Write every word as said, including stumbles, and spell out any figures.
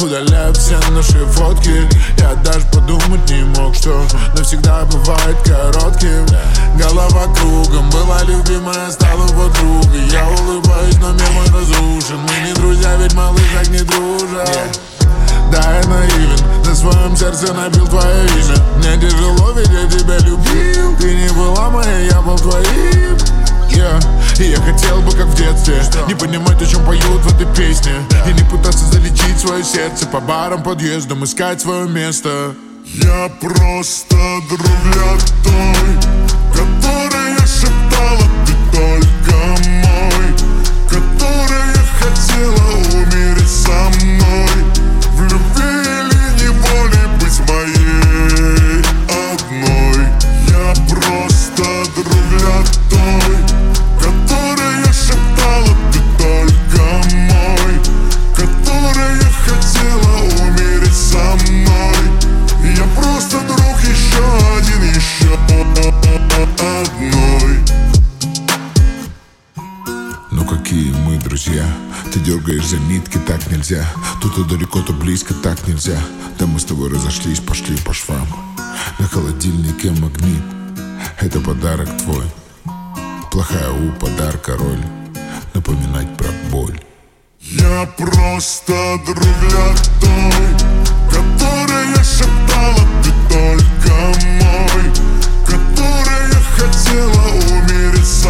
удаляю все наши фотки. Я даже подумать не мог, что навсегда бывает коротким. Голова кругом, была любимая, стала подругой. Я улыбаюсь, но мир мой разрушен. Мы не друзья, ведь малыш так не дружат. yeah. Да, я наивен, на своем сердце набил твое имя. Мне тяжело, ведь я тебя любил. Ты не была моей, я был твоим. Yeah. И я хотел бы, как в детстве, что? Не понимать, о чем поют в этой песне, да. И не пытаться залечить свое сердце по барам, подъездам, искать свое место. Я просто друг для той, которая шептала: ты только мой, которая хотела умереть со мной. В любви или неволе быть моей одной. Я просто друг для той, которая шептала: ты только мой, которая хотела умереть со мной. Я просто друг еще один, еще одной. Ну какие мы друзья? Ты дергаешь за нитки, так нельзя. Тут то далеко, то близко, так нельзя. Да мы с тобой разошлись, пошли по швам. На холодильнике магнит, это подарок твой. Плохая у подарка роль напоминать про боль. Я просто друг для той, которая шептала: ты только мой, которая хотела умереть